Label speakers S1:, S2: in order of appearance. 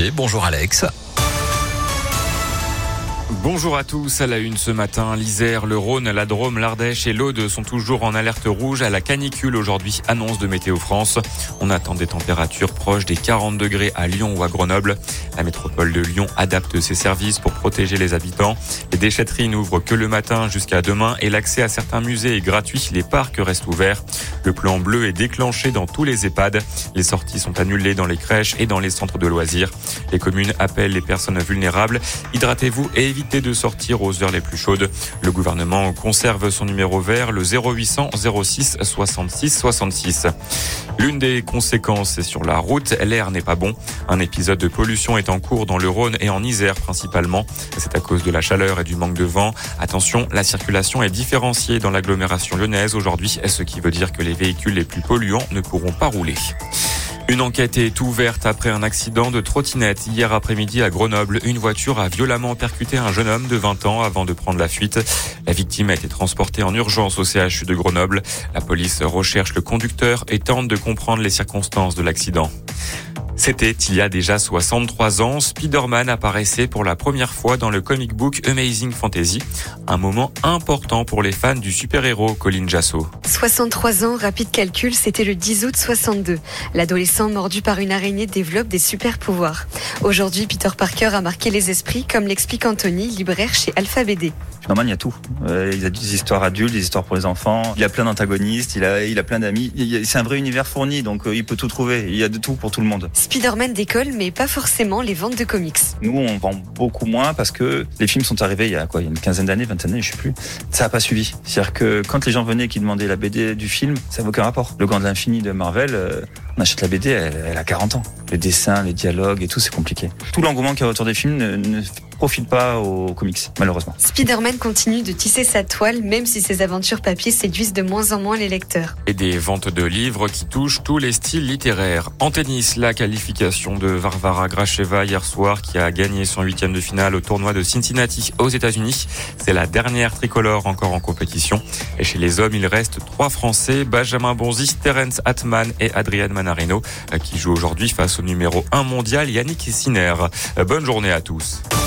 S1: Rougier. Bonjour Alex.
S2: Bonjour à tous. À la une ce matin, l'Isère, le Rhône, la Drôme, l'Ardèche et l'Aude sont toujours en alerte rouge à la canicule aujourd'hui, annonce de Météo France. On attend des températures proches des 40 degrés à Lyon ou à Grenoble. La métropole de Lyon adapte ses services pour protéger les habitants. Les déchetteries n'ouvrent que le matin jusqu'à demain et l'accès à certains musées est gratuit. Les parcs restent ouverts. Le plan bleu est déclenché dans tous les EHPAD. Les sorties sont annulées dans les crèches et dans les centres de loisirs. Les communes appellent les personnes vulnérables. Hydratez-vous et évitez de sortir aux heures les plus chaudes. Le gouvernement conserve son numéro vert, le 0800 06 66 66. L'une des conséquences est sur la route. L'air n'est pas bon. Un épisode de pollution est en cours dans le Rhône et en Isère principalement. C'est à cause de la chaleur et du manque de vent. Attention, la circulation est différenciée dans l'agglomération lyonnaise aujourd'hui, ce qui veut dire que les véhicules les plus polluants ne pourront pas rouler. Une enquête est ouverte après un accident de trottinette. Hier après-midi à Grenoble, une voiture a violemment percuté un jeune homme de 20 ans avant de prendre la fuite. La victime a été transportée en urgence au CHU de Grenoble. La police recherche le conducteur et tente de comprendre les circonstances de l'accident. C'était il y a déjà 63 ans. Spider-Man apparaissait pour la première fois dans le comic book Amazing Fantasy. Un moment important pour les fans du super-héros Colin Jasso.
S3: 63 ans, rapide calcul, c'était le 10 août 62. L'adolescent mordu par une araignée développe des super-pouvoirs. Aujourd'hui, Peter Parker a marqué les esprits, comme l'explique Anthony, libraire chez Alpha BD.
S4: Spider-Man, il y a tout. Il a des histoires adultes, des histoires pour les enfants. Il y a plein d'antagonistes, il a plein d'amis. C'est un vrai univers fourni, donc il peut tout trouver. Il y a de tout pour tout le monde.
S3: Spider-Man décolle, mais pas forcément les ventes de comics.
S4: Nous, on vend beaucoup moins parce que les films sont arrivés il y a une quinzaine d'années, 20 années, je sais plus. Ça n'a pas suivi. C'est-à-dire que quand les gens venaient et qui demandaient la BD du film, ça n'a aucun rapport. Le Gant de l'Infini de Marvel, on achète la BD, elle a 40 ans. Les dessins, les dialogues et tout, c'est compliqué. Tout l'engouement qu'il y a autour des films ne profite pas aux comics, malheureusement.
S3: Spider-Man continue de tisser sa toile, même si ses aventures papier séduisent de moins en moins les lecteurs.
S2: Et des ventes de livres qui touchent tous les styles littéraires. En tennis, la qualification de Varvara Gracheva hier soir, qui a gagné son 8e de finale au tournoi de Cincinnati aux États-Unis. C'est la dernière tricolore encore en compétition. Et chez les hommes, il reste 3 Français, Benjamin Bonzi, Terence Atman et Adrian Manarino, qui jouent aujourd'hui face au numéro 1 mondial Yannick Sinner. Bonne journée à tous.